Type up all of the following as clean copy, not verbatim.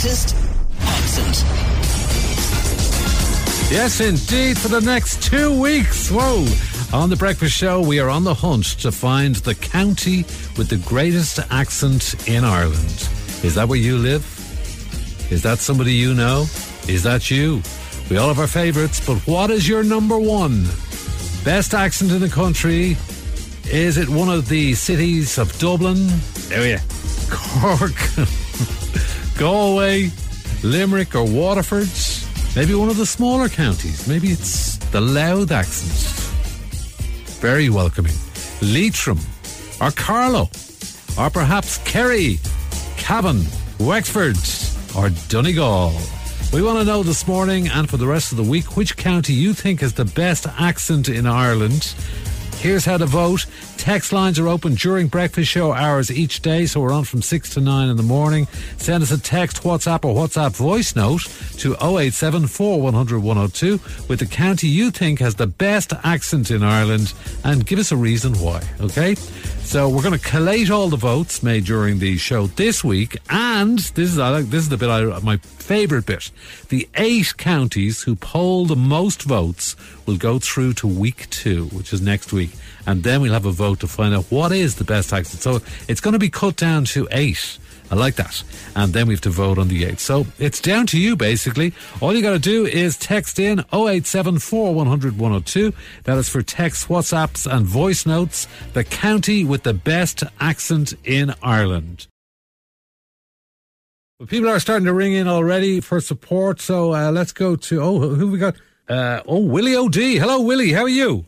greatest accent. Yes, indeed, for the next 2 weeks. Whoa. On The Breakfast Show, we are on the hunt to find the county with the greatest accent in Ireland. Is that where you live? Is that somebody you know? Is that you? We all have our favourites, but what is your number one? Best accent in the country? Is it one of the cities of Dublin? Oh yeah. Cork, Galway, Limerick or Waterford? Maybe one of the smaller counties. Maybe it's the Louth accent. Very welcoming. Leitrim or Carlow or perhaps Kerry, Cavan, Wexford or Donegal. We want to know this morning and for the rest of the week which county you think has the best accent in Ireland. Here's how to vote. Text lines are open during breakfast show hours each day, so we're on from 6 to 9 in the morning. Send us a text, WhatsApp or WhatsApp voice note to 087 410 102 with the county you think has the best accent in Ireland and give us a reason why, okay? So we're going to collate all the votes made during the show this week, and this is the bit my favourite bit. The 8 counties who poll the most votes will go through to week 2, which is next week, and then we'll have a vote to find out what is the best accent. So it's going to be cut down to 8. I like that. And then we have to vote on the 8. So it's down to you, basically. All you got to do is text in 087 410 102. That is for text, WhatsApps and voice notes. The county with the best accent in Ireland. Well, people are starting to ring in already for support. So let's go to, who have we got? Willie O'D. Hello, Willie. How are you?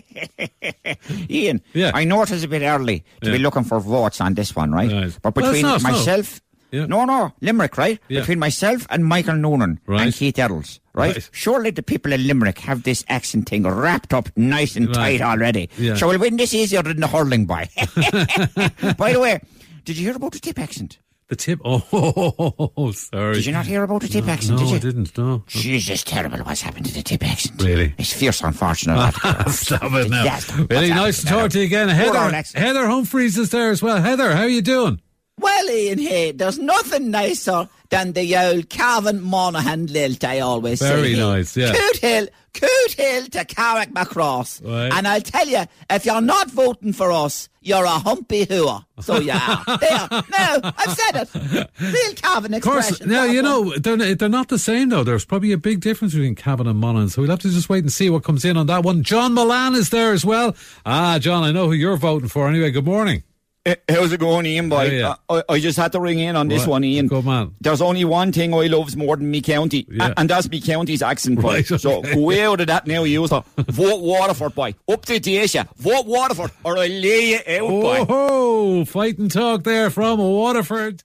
Ian, yeah. I know it is a bit early to be looking for votes on this one, right? But between myself... No, Limerick, right? Yeah. Between myself and Michael Noonan and Keith Eddles, right? Surely the people in Limerick have this accent thing wrapped up nice and tight already. Yeah. So we'll win this easier than the hurling boy. By the way, did you hear about the Tip accent? The Tip? Oh, sorry. Did you not hear about the Tip accent, did you? No, I didn't, no. Jeez, it's terrible what's happened to the Tip accent. Really? It's fierce, unfortunately. Stop it now. Really nice to talk to you again. Heather Humphreys is there as well. Heather, how are you doing? Well, Ian, hey, there's nothing nicer than the old Cavan Monaghan lilt, I always say. Very nice, yeah. Coot Hill to Carrickmacross. Right. And I'll tell you, if you're not voting for us, you're a humpy hooer. So you are. There. No, I've said it. Real Cavan expression. Of course, now, you know, they're not the same, though. There's probably a big difference between Cavan and Monaghan, so we'll have to just wait and see what comes in on that one. John Milan is there as well. John, I know who you're voting for. Anyway, good morning. How's it going, Ian, boy? Yeah. I just had to ring in on this one, Ian. Good man. There's only one thing I loves more than me county, and that's me county's accent, boy. Right, okay. So go out of that now, you. Vote Waterford, boy. Up to Dacia. Vote Waterford, or I'll lay you out, boy. Oh, fight and talk there from Waterford.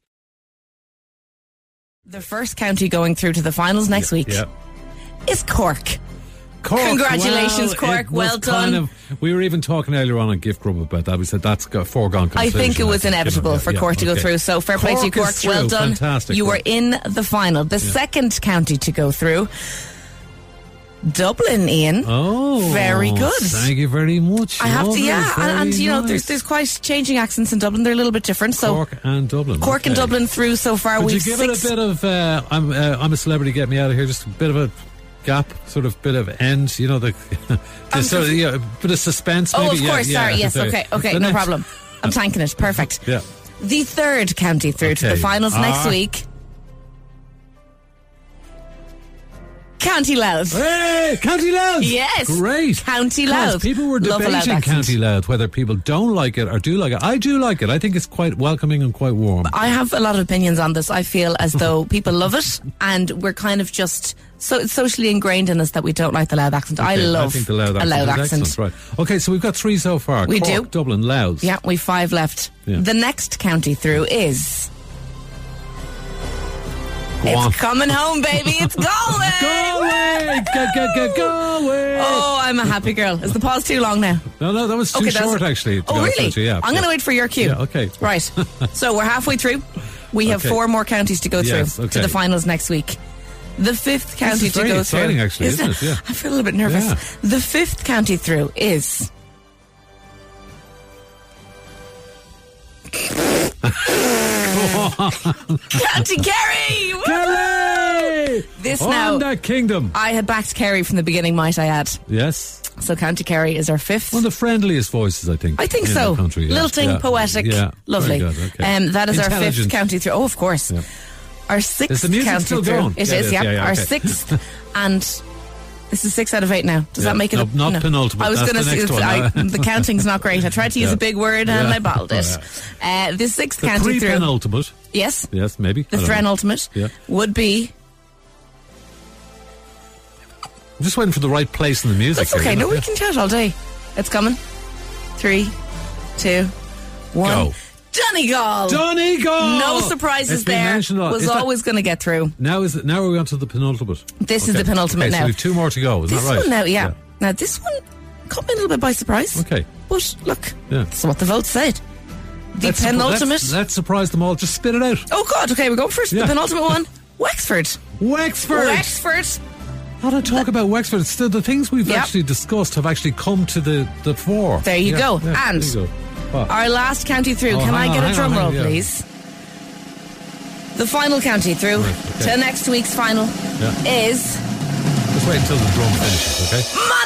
The first county going through to the finals next week is Cork. Congratulations, Cork. Well done. We were even talking earlier on Gift Grub about that. We said that's got foregone conclusion. I think it was inevitable for Cork to go through. So fair play to you, Cork. Well done. Fantastic. You were in the final. The second county to go through, Dublin, Ian. Oh, very good. Thank you very much. I have to, and you know, there's quite changing accents in Dublin. They're a little bit different. So Cork and Dublin. Cork and Dublin through so far. Would you give it a bit of I'm a celebrity, get me out of here? Just a bit of a gap, sort of bit of end, you know, the sort of, a bit of suspense maybe. Oh, of course, sorry, yes, okay, no problem. I'm tanking it, perfect. Yeah. The third county through to the finals next week. County Louth. Hey, County Louth. Yes. Great. County Louth. People were debating County Louth, whether people don't like it or do like it. I do like it. I think it's quite welcoming and quite warm. I have a lot of opinions on this. I feel as though people love it and we're kind of just... So it's socially ingrained in us that we don't like the Louth accent. Okay, I love think the Louth a Louth accent. Excellent, right. Okay, so we've got 3 so far. We Cork, do. Dublin, Louth. Yeah, we've 5 left. Yeah. The next county through is... It's coming home, baby. It's Galway. Galway. Oh, I'm a happy girl. Is the pause too long now? No, that was too short, actually. Oh, really? I'm going to wait for your cue. Yeah, okay. Right. So we're halfway through. We have 4 more counties to go through to the finals next week. The 5th county to go through. Actually, isn't it? Yeah. I feel a little bit nervous. Yeah. The 5th county through is... County Kerry! Kerry! This on now. That kingdom. I had backed Kerry from the beginning, might I add. Yes. So County Kerry is our fifth. One of the friendliest voices, I think. I think so. Country, yeah. Lilting, poetic, lovely. Very good, okay. That is our fifth county through. Oh, of course. Yeah. Our sixth is the music county still through. Going? It is, yeah. Our okay. sixth, and this is 6 out of 8 now. Does that make it? Not penultimate. I was going to say the counting's not great. I tried to use a big word and I bottled it. The sixth county through. The penultimate. Yes. Yes, maybe. The threnultimate would be. I'm just waiting for the right place in the music. That's okay. We can chat all day. It's coming. 3, 2, 1. Go. Donegal. No surprises there. Was always going to get through. Now we're on to the penultimate. This is the penultimate now. So we have 2 more to go. Is that right? This one now, yeah. Now this one caught me a little bit by surprise. Okay. But look, that's what the vote said. The penultimate. Let's surprise them all. Just spit it out. Oh God. Okay, we're going first. The penultimate one. Wexford. How to talk about Wexford? It's the things we've actually discussed have actually come to the fore. There you go. And there you go. Our last county through. Can I get a drum roll, please? The final county through to next week's final is. Just wait until the drum finishes, okay?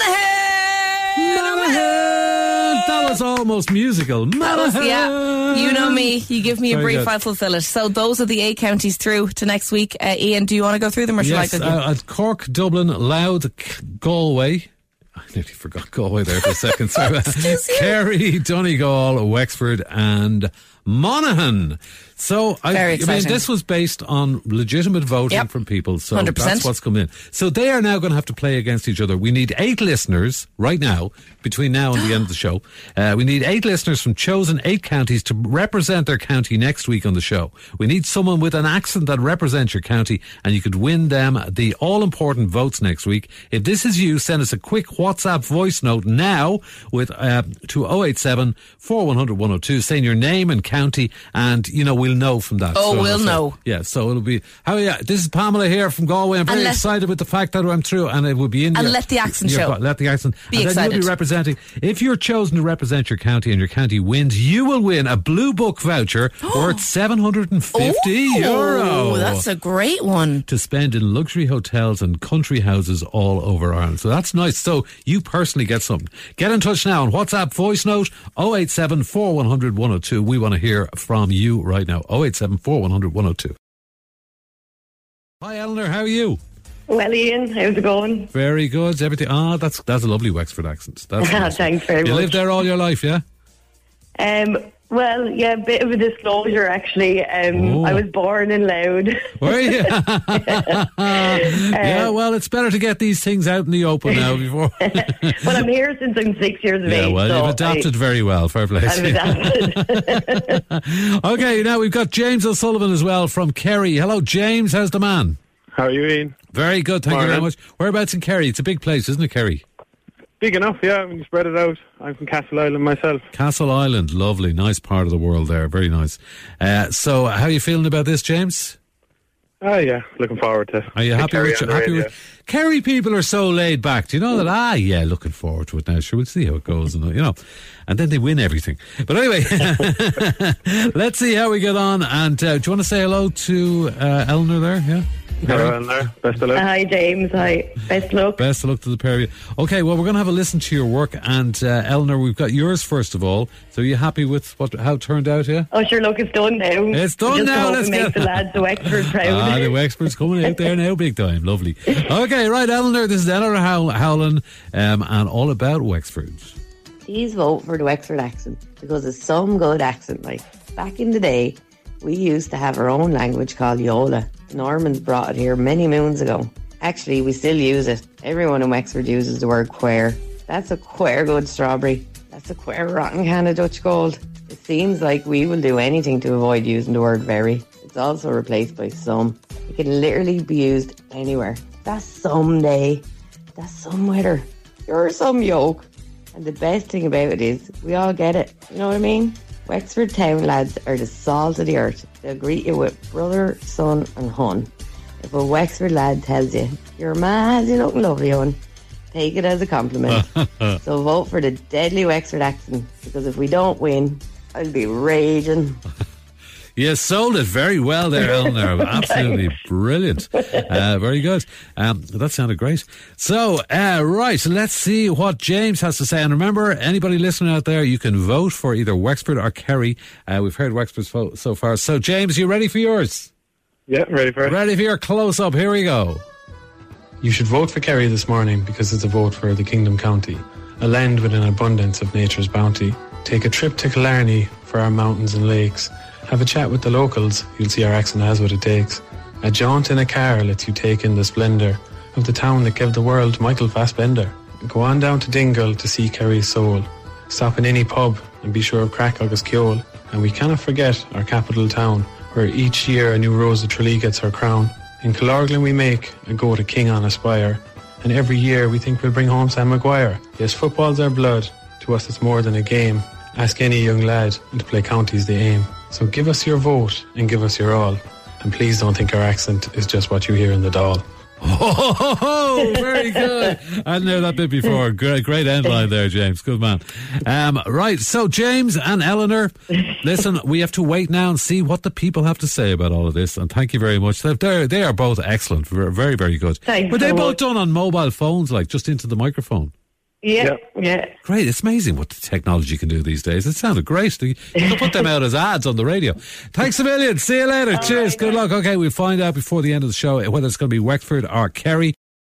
Monaghan! That was almost musical. Monaghan! You know me. You give me a brief, I'll fulfill it. So those are the 8 counties through to next week. Ian, do you want to go through them or should I go through? Cork, Dublin, Louth, Galway. I nearly forgot Galway there for a second. So, Kerry, Donegal, Wexford and Monaghan. So, I mean, this was based on legitimate voting from people. So 100%. That's what's come in. So they are now going to have to play against each other. We need 8 listeners right now, between now and the end of the show. We need 8 listeners from chosen 8 counties to represent their county next week on the show. We need someone with an accent that represents your county, and you could win them the all-important votes next week. If this is you, send us a quick WhatsApp voice note now with to 087 4100 102, saying your name and county, and we'll know from that. We'll know. Yeah, so it'll be this is Pamela here from Galway. I'm very excited with the fact that I'm through, and it will be in. And let the accent show. Let the accent be and excited. Then you'll be representing. If you're chosen to represent your county and your county wins, you will win a Blue Book voucher worth €750. Oh, that's a great one to spend in luxury hotels and country houses all over Ireland. So that's nice. So you personally get something. Get in touch now on WhatsApp voice note 087 4100 102. We want to hear from you right now. 087 4100 102. Hi Eleanor, how are you? Well, Ian, how's it going? Very good. Everything. That's a lovely Wexford accent. That's nice. Thanks very much. You lived there all your life, yeah? Well, yeah, a bit of a disclosure actually. I was born in Louth. Were you? Yeah, well, it's better to get these things out in the open now before. Well, I'm here since I'm 6 years of age. Yeah, well, you've adapted very well. Fair play. I've adapted. Okay, now we've got James O'Sullivan as well from Kerry. Hello, James. How's the man? How are you, Ian? Very good, thank you very much. Whereabouts in Kerry? It's a big place, isn't it, Kerry? Big enough, yeah, when you spread it out. I'm from Castle Island myself. Castle Island, lovely, nice part of the world there, very nice. So, how are you feeling about this, James? Yeah, looking forward to it. Are you happy with Kerry people are so laid back. Do you know that? Yeah, looking forward to it now. Sure, we'll see how it goes, and and then they win everything. But anyway, let's see how we get on. And do you want to say hello to Eleanor there? Yeah. Hello, Eleanor. Best of luck. Hi, James. Hi. Best of luck. Best of luck to the pair of you. Okay, well, we're going to have a listen to your work. And Eleanor, we've got yours first of all. So are you happy with how it turned out, yeah? Oh, sure, look, it's done now. It's done now. Let's make the lads of Wexford proud. The Wexford's coming out there now, big time. Lovely. Okay, right, Eleanor, this is Eleanor Howland and all about Wexford. Please vote for the Wexford accent because it's some good accent. Like, back in the day, we used to have our own language called Yola. The Normans brought it here many moons ago. Actually, we still use it. Everyone in Wexford uses the word quare. That's a quare good strawberry. That's a quare rotten can of Dutch gold. It seems like we will do anything to avoid using the word very. It's also replaced by some. It can literally be used anywhere. That's some day. That's some weather. You're some yoke. And the best thing about it is, we all get it. You know what I mean? Wexford town lads are the salt of the earth. They'll greet you with brother, son and hun. If a Wexford lad tells you, your ma has you looking lovely, hun, take it as a compliment. So vote for the deadly Wexford accent, because if we don't win, I'll be raging. You sold it very well there, Eleanor. Absolutely brilliant. Very good. That sounded great. So, right, let's see what James has to say. And remember, anybody listening out there, you can vote for either Wexford or Kerry. We've heard Wexford's vote so far. So, James, you ready for yours? Yeah, ready for it. Ready for your close-up. Here we go. You should vote for Kerry this morning because it's a vote for the Kingdom County, a land with an abundance of nature's bounty. Take a trip to Killarney for our mountains and lakes. Have a chat with the locals, you'll see our accent has what it takes. A jaunt in a car lets you take in the splendour of the town that gave the world Michael Fassbender. Go on down to Dingle to see Kerry's soul. Stop in any pub and be sure of Crack Agus Kjol. And we cannot forget our capital town, where each year a new Rose of Tralee gets her crown. In Killorglin we make a go to king on a spire, and every year we think we'll bring home Sam Maguire. Yes, football's our blood, to us it's more than a game. Ask any young lad, and to play county's the aim. So give us your vote and give us your all, and please don't think our accent is just what you hear in the Dáil. Oh, very good. I hadn't heard that bit before. Great end line there, James. Good man. Right, so James and Eleanor, listen, we have to wait now and see what the people have to say about all of this. And thank you very much. They are both excellent. Very, very good. Thanks. Were they both done on mobile phones, like just into the microphone? Yeah. Great. It's amazing what the technology can do these days. It sounded great. You can put them out as ads on the radio. Thanks a million. See you later. Cheers. Right, good luck. Okay, we'll find out before the end of the show whether it's going to be Wexford or Kerry.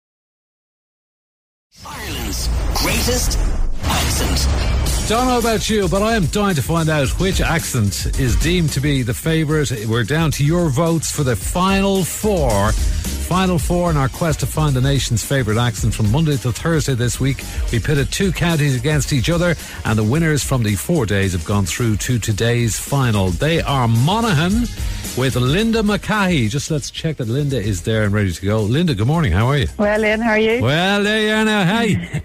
Ireland's greatest accent. Don't know about you, but I am dying to find out which accent is deemed to be the favourite. We're down to your votes for the final four. Final four in our quest to find the nation's favourite accent. From Monday to Thursday this week, we pitted two counties against each other, and the winners from the 4 days have gone through to today's final. They are Monaghan with Linda McCahey. Just let's check that Linda is there and ready to go. Linda, good morning. How are you? Well, Ian, how are you? Well, there you are now. Hey.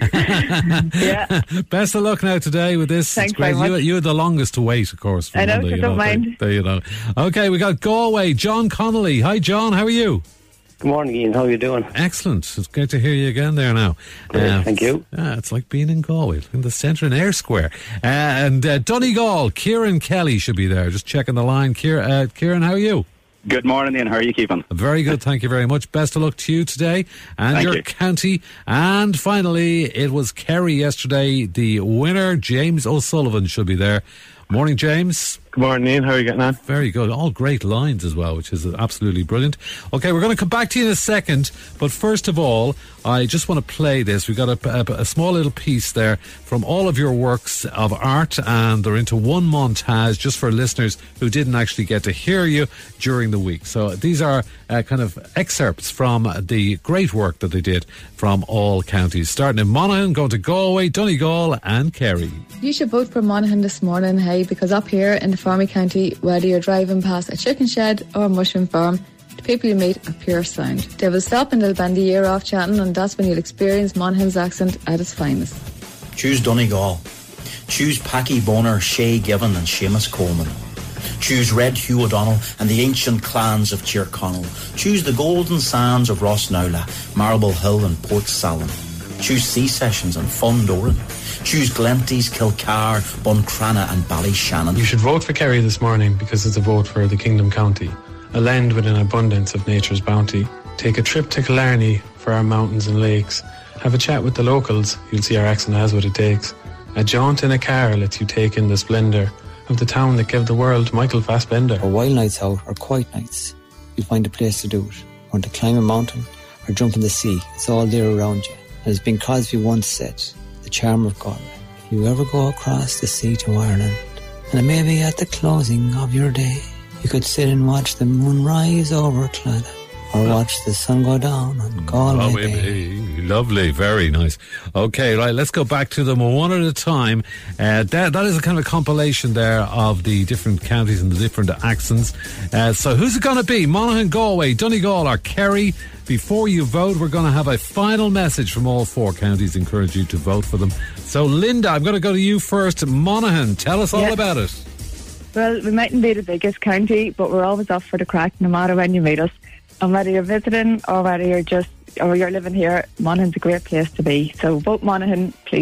Yeah. Best of luck now today with this. Thanks it's great. very much. You had the longest to wait, of course. I know, Monday, so don't mind. There you know. Okay, we got Galway. John Connolly. Hi, John. How are you? Good morning, Ian. How are you doing? Excellent. It's great to hear you again there now. Great, thank you. It's like being in Galway, in the centre in Ayr Square. And Donegal, Kieran Kelly should be there. Just checking the line. Kieran, how are you? Good morning, Ian. How are you keeping? Very good, thank you very much. Best of luck to you today and thank your you. county. And finally, it was Kerry yesterday. The winner, James O'Sullivan, should be there. Morning, James. Good morning, Ian. How are you getting on? Very good. All great lines as well, which is absolutely brilliant. Okay, we're going to come back to you in a second, but first of all, I just want to play this. We've got a small little piece there from all of your works of art, and they're into one montage just for listeners who didn't actually get to hear you during the week. So these are kind of excerpts from the great work that they did from all counties, starting in Monaghan, going to Galway, Donegal and Kerry. You should vote for Monaghan this morning, hey, because up here in the Farmy County, whether you're driving past a chicken shed or a mushroom farm, the people you meet are pure sound. They will stop and they'll bend the ear off chatting, and that's when you'll experience Monaghan's accent at its finest. Choose Donegal. Choose Packy Boner, Shay Given and Seamus Coleman. Choose Red Hugh O'Donnell and the ancient clans of Tyrconnell. Choose the golden sands of Rossnowla, Marble Hill and Port Salin. Choose Sea Sessions and Fundoran. Choose Glenties, Kilcar, Buncrana and Ballyshannon. You should vote for Kerry this morning because it's a vote for the Kingdom County, a land with an abundance of nature's bounty. Take a trip to Killarney for our mountains and lakes. Have a chat with the locals, you'll see our accent has what it takes. A jaunt in a car lets you take in the splendour of the town that gave the world Michael Fassbender. Or wild nights out, or quiet nights, you'll find a place to do it. Or to climb a mountain, or jump in the sea, it's all there around you. As Bing Crosby once said, the charm of Galway. If you ever go across the sea to Ireland, and maybe at the closing of your day, you could sit and watch the moon rise over Clonard, or watch the sun go down on Galway Bay. Lovely, very nice. Okay, right, let's go back to them one at a time. That is a kind of a compilation there of the different counties and the different accents. So who's it going to be? Monaghan, Galway, Donegal or Kerry? Before you vote, we're going to have a final message from all four counties. Encourage you to vote for them. So, Linda, I'm going to go to you first. Monaghan, tell us all about it. Well, we mightn't be the biggest county, but we're always up for the crack no matter when you meet us. And whether you're visiting or whether you're living here, Monaghan's a great place to be. So vote Monaghan, please.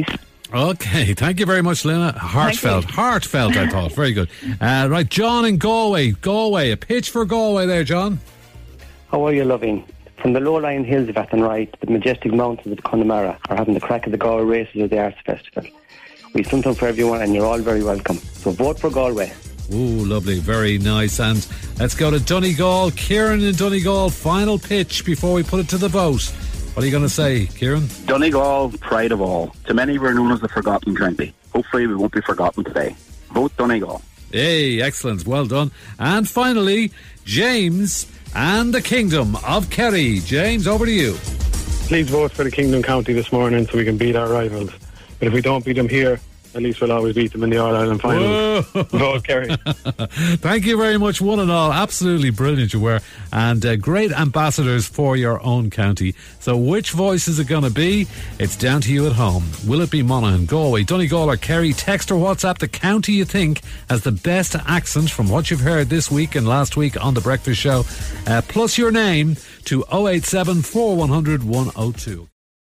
Okay, thank you very much, Lena. Heartfelt, I thought. Very good. Right, John in Galway. A pitch for Galway there, John. How are you, loving? From the low-lying hills of Athenry to the majestic mountains of Connemara are having the crack of the Galway races of the Arts Festival. We've something for everyone and you're all very welcome. So vote for Galway. Ooh, lovely, very nice. And let's go to Donegal. Kieran in Donegal, final pitch before we put it to the vote. What are you going to say, Kieran? Donegal, pride of all. To many, we're known as the forgotten county. Hopefully, we won't be forgotten today. Vote Donegal. Hey, excellent. Well done. And finally, James and the Kingdom of Kerry. James, over to you. Please vote for the Kingdom County this morning so we can beat our rivals. But if we don't beat them here, at least we'll always beat them in the All-Ireland final. Vote Kerry. Thank you very much, one and all. Absolutely brilliant you were. And great ambassadors for your own county. So which voice is it going to be? It's down to you at home. Will it be Monaghan, Galway, Donegal or Kerry? Text or WhatsApp the county you think has the best accent from what you've heard this week and last week on The Breakfast Show. Plus your name to 087 4100 102.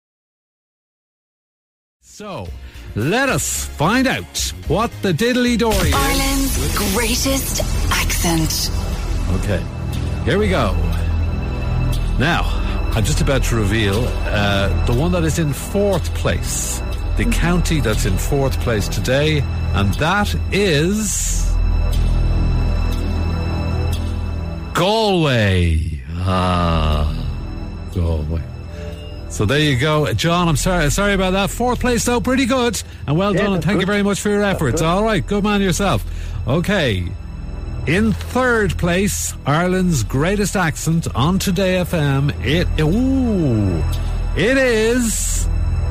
So, let us find out what the diddly-dory is. Ireland's greatest accent. Okay, here we go. Now, I'm just about to reveal the one that is in fourth place. The county that's in fourth place today, and that is Galway. Galway. So there you go. John, I'm sorry about that. Fourth place, though, pretty good. And well done, and thank you very much for your efforts. All right, good man yourself. Okay. In third place, Ireland's greatest accent on Today FM. It is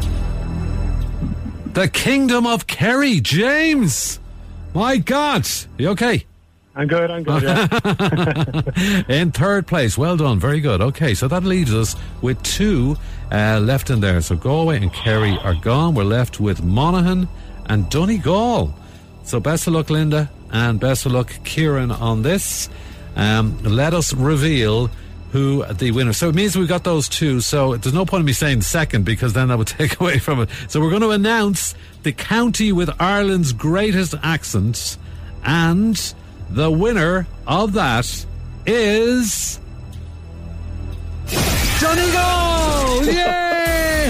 the Kingdom of Kerry. James! My God! You okay? I'm good, yeah. In third place. Well done, very good. Okay, so that leaves us with two left in there. So Galway and Kerry are gone. We're left with Monaghan and Donegal. So best of luck, Linda, and best of luck, Kieran, on this. Let us reveal who the winner. So it means we've got those two, so there's no point in me saying second because then that would take away from it. So we're going to announce the county with Ireland's greatest accents, and the winner of that is Donegal! Yay!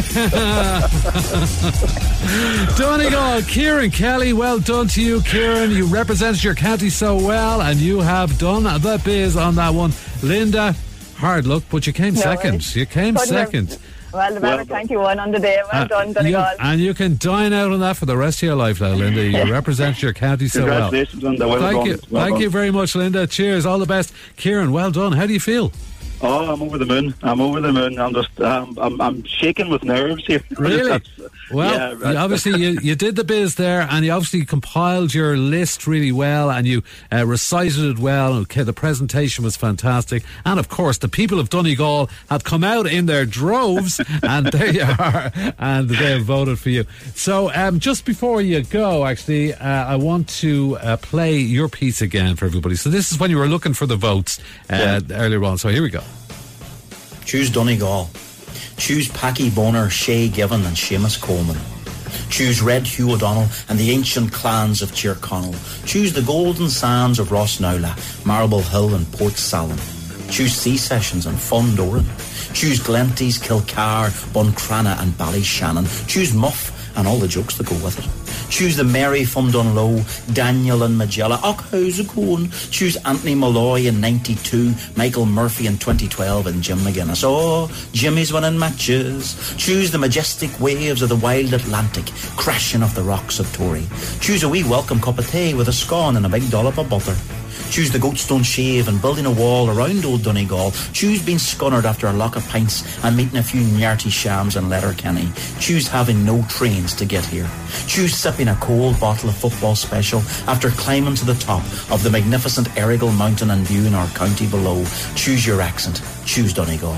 Donegal, Kieran Kelly, well done to you, Kieran. You represent your county so well, and you have done the biz on that one. Linda, hard luck, but you came second. You came second. Well, the man thank you one on the day. Well done, Donegal. And you can dine out on that for the rest of your life now, Linda. You represent your county so well. Congratulations on that. Thank you very much, Linda. Cheers. All the best. Kieran, well done. How do you feel? Oh, I'm over the moon. I'm just, I'm shaking with nerves here. Really? Well, yeah, obviously you did the biz there, and you obviously compiled your list really well, and you recited it well. Okay, the presentation was fantastic, and of course the people of Donegal have come out in their droves, and there you are, and they have voted for you. So just before you go, actually, I want to play your piece again for everybody. So this is when you were looking for the votes earlier on. So here we go. Choose Donegal. Choose Packy Boner, Shay Given and Seamus Coleman. Choose Red Hugh O'Donnell and the ancient clans of Tyrconnell. Choose the golden sands of Rossnowla, Marble Hill and Port Salim. Choose Sea Sessions and Fundoran. Choose Glenties, Kilcar, Buncrana and Ballyshannon. Choose Muff and all the jokes that go with it. Choose the Mary from Dunlow, Daniel and Magella. Och, how's it going? Choose Anthony Malloy in 92, Michael Murphy in 2012 and Jim McGuinness. Oh, Jimmy's winning matches. Choose the majestic waves of the wild Atlantic, crashing off the rocks of Tory. Choose a wee welcome cup of tea with a scone and a big dollop of butter. Choose the Goatstone Shave and building a wall around old Donegal. Choose being scunnered after a lock of pints and meeting a few Nyarty Shams and Letterkenny. Choose having no trains to get here. Choose sipping a cold bottle of football special after climbing to the top of the magnificent Errigal Mountain and viewing our county below. Choose your accent. Choose Donegal.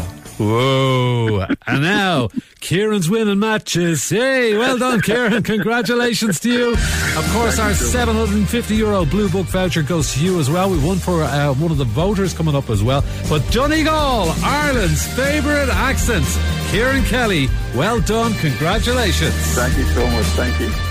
Whoa. And now, Kieran's winning matches. Hey, well done, Kieran. Congratulations to you. Of course, our €750 Blue Book voucher goes to you as well. We won for one of the voters coming up as well. But Donegal, Ireland's favourite accent. Kieran Kelly, well done. Congratulations. Thank you so much. Thank you.